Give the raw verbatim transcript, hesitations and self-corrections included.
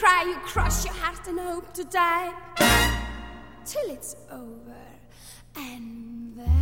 cry, you cross your heart and hope to die till it's over. And then